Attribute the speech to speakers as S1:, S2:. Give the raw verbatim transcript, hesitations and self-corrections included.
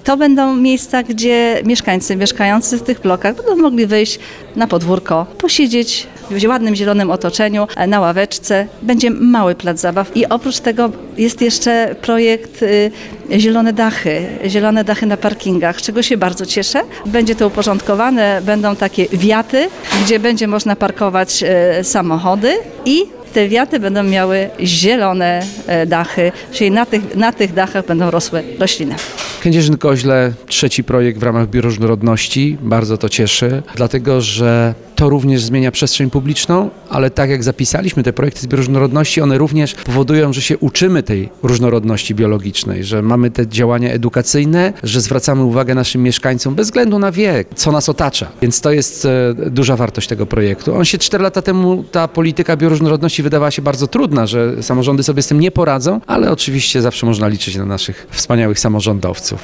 S1: To będą miejsca, gdzie mieszkańcy mieszkający w tych blokach będą mogli wyjść na podwórko, posiedzieć w ładnym, zielonym otoczeniu, na ławeczce. Będzie mały plac zabaw i oprócz tego jest jeszcze projekt y, Zielone Dachy, zielone dachy na parkingach, z czego się bardzo cieszę. Będzie to uporządkowane, będą takie wiaty, gdzie będzie można parkować y, samochody i te wiaty będą miały zielone dachy, czyli na tych, na tych dachach będą rosły rośliny.
S2: Kędzierzyn-Koźle, trzeci projekt w ramach Bioróżnorodności. Bardzo to cieszy, dlatego że to również zmienia przestrzeń publiczną, ale tak jak zapisaliśmy te projekty z bioróżnorodności, one również powodują, że się uczymy tej różnorodności biologicznej, że mamy te działania edukacyjne, że zwracamy uwagę naszym mieszkańcom bez względu na wiek, co nas otacza. Więc to jest e, duża wartość tego projektu. On się cztery lata temu, ta polityka bioróżnorodności wydawała się bardzo trudna, że samorządy sobie z tym nie poradzą, ale oczywiście zawsze można liczyć na naszych wspaniałych samorządowców.